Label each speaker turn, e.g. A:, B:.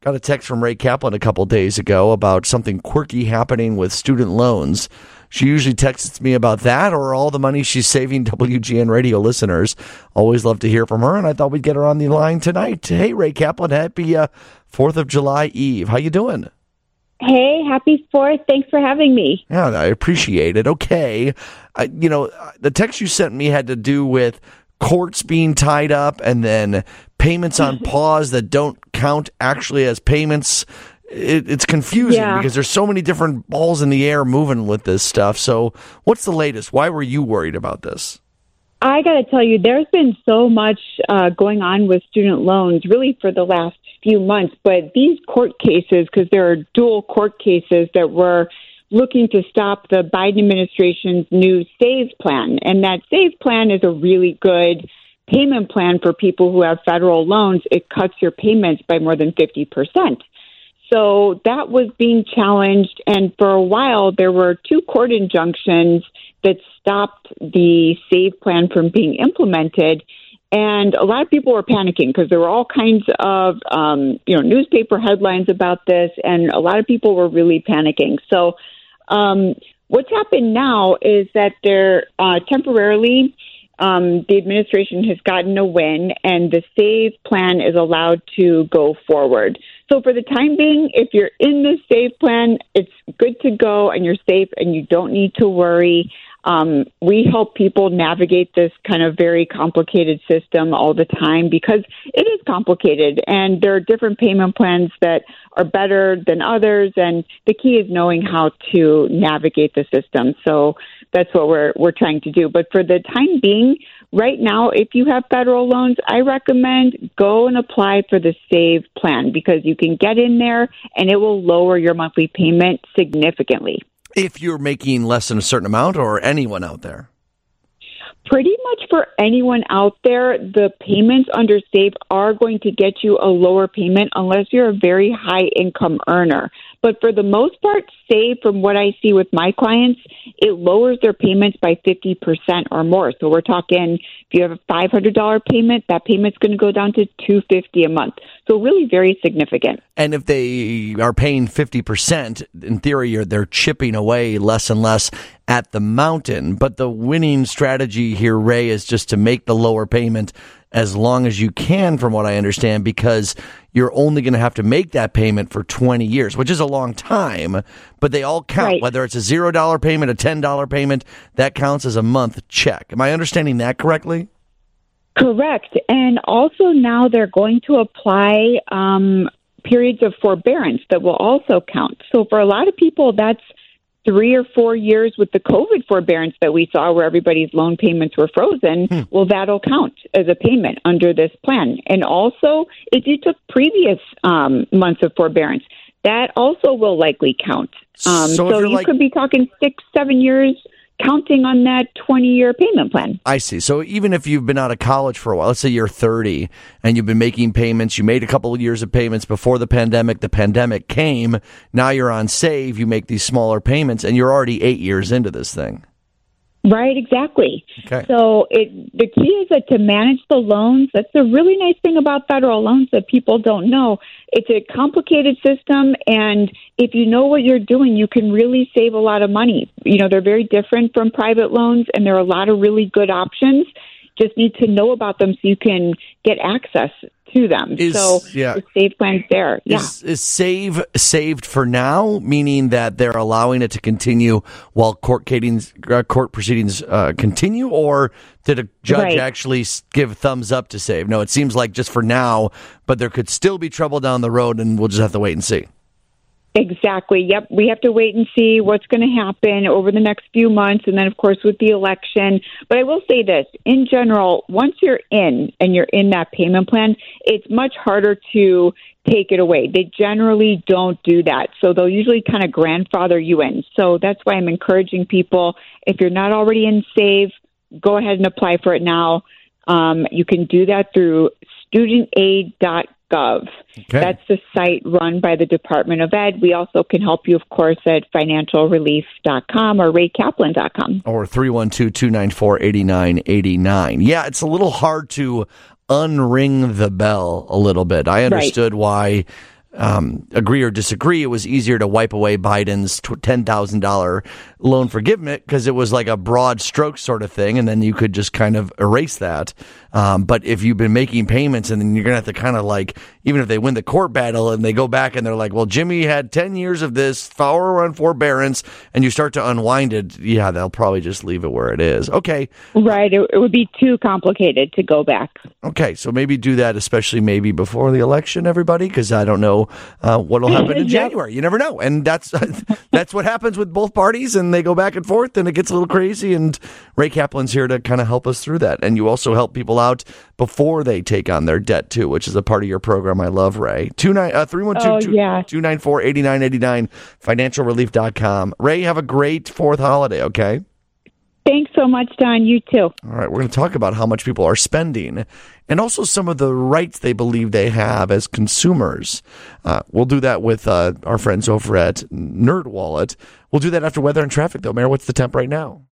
A: Got a text from Ray Kaplan a couple days ago about something quirky happening with student loans. She usually texts me about that or all the money she's saving WGN radio listeners. Always love to hear from her, and I thought we'd get her on the line tonight. Hey, Ray Kaplan, happy 4th of July Eve. How you doing?
B: Hey, happy 4th. Thanks for having me.
A: Yeah, I appreciate it. Okay. The text you sent me had to do with courts being tied up and then payments on pause that don't count actually as payments. It's confusing because there's so many different balls in the air moving with this stuff. So what's the latest? Why were you worried about this?
B: I got to tell you, there's been so much going on with student loans really for the last few months. But these court cases, because there are dual court cases that were looking to stop the Biden administration's new SAVE plan. And that SAVE plan is a really good payment plan for people who have federal loans. It cuts your payments by more than 50%. So that was being challenged. And for a while, there were 2 court injunctions that stopped the SAVE plan from being implemented. And a lot of people were panicking because there were all kinds of, newspaper headlines about this. And a lot of people were really panicking. So what's happened now is that they're temporarily, the administration has gotten a win and the SAVE plan is allowed to go forward. So for the time being, if you're in the SAVE plan, it's good to go and you're safe and you don't need to worry. We help people navigate this kind of very complicated system all the time because it is complicated and there are different payment plans that are better than others. And the key is knowing how to navigate the system. So that's what we're trying to do. But for the time being, right now, if you have federal loans, I recommend go and apply for the SAVE plan because you can get in there and it will lower your monthly payment significantly.
A: If you're making less than a certain amount or anyone out there?
B: Pretty much for anyone out there, the payments under SAVE are going to get you a lower payment unless you're a very high income earner. But for the most part, SAVE, from what I see with my clients, it lowers their payments by 50% or more. So we're talking, if you have a $500 payment, that payment's going to go down to $250 a month. So really very significant.
A: And if they are paying 50%, in theory, they're chipping away less and less at the mountain. But the winning strategy here, Ray, is just to make the lower payment as long as you can, from what I understand, because you're only going to have to make that payment for 20 years, which is a long time, but they all count. Right. Whether it's a $0 payment, a $10 payment, that counts as a month check. Am I understanding that correctly?
B: Correct. And also now they're going to apply periods of forbearance that will also count. So for a lot of people, that's 3 or 4 years with the COVID forbearance that we saw where everybody's loan payments were frozen. Well, that'll count as a payment under this plan. And also, if you took previous months of forbearance, that also will likely count. So you could be talking 6, 7 years counting on that 20-year payment plan.
A: I see. So even if you've been out of college for a while, let's say you're 30 and you've been making payments, you made a couple of years of payments before the pandemic came, now you're on SAVE, you make these smaller payments, and you're already 8 years into this thing.
B: Right, exactly.
A: Okay.
B: So the key is that to manage the loans, that's a really nice thing about federal loans that people don't know. It's a complicated system, and if you know what you're doing, you can really save a lot of money. You know, they're very different from private loans, and there are a lot of really good options. Just need to know about them so you can get access to them. The SAVE plan's there.
A: Is SAVE saved for now, meaning that they're allowing it to continue while court proceedings continue, or did a judge actually give thumbs up to SAVE? No, it seems like just for now, but there could still be trouble down the road, and we'll just have to wait and see.
B: Exactly. Yep. We have to wait and see what's going to happen over the next few months. And then, of course, with the election. But I will say this, in general, once you're in and you're in that payment plan, it's much harder to take it away. They generally don't do that. So they'll usually kind of grandfather you in. So that's why I'm encouraging people, if you're not already in SAVE, go ahead and apply for it now. You can do that through studentaid.gov. Okay. That's the site run by the Department of Ed. We also can help you, of course, at financialrelief.com or raykaplan.com.
A: Or 312-294-8989. Yeah, it's a little hard to unring the bell a little bit. I understood why agree or disagree, it was easier to wipe away Biden's $10,000 loan forgiveness because it was like a broad stroke sort of thing, and then you could just kind of erase that. But if you've been making payments, and then you're going to have to kind of like, even if they win the court battle and they go back and they're like, well, Jimmy had 10 years of this, power on forbearance, and you start to unwind it, yeah, they'll probably just leave it where it is. Okay.
B: Right. It would be too complicated to go back.
A: Okay. So maybe do that, especially maybe before the election, everybody, because I don't know what will happen in January. You never know. And that's what happens with both parties, and they go back and forth, and it gets a little crazy. And Ray Kaplan's here to kind of help us through that. And you also help people out before they take on their debt, too, which is a part of your program. I love, Ray. 312-294-8989, financialrelief.com. Ray, have a great 4th holiday, okay?
B: Thanks so much, Don. You too.
A: All right, we're going to talk about how much people are spending and also some of the rights they believe they have as consumers. We'll do that with our friends over at NerdWallet. We'll do that after weather and traffic, though. Mayor, what's the temp right now?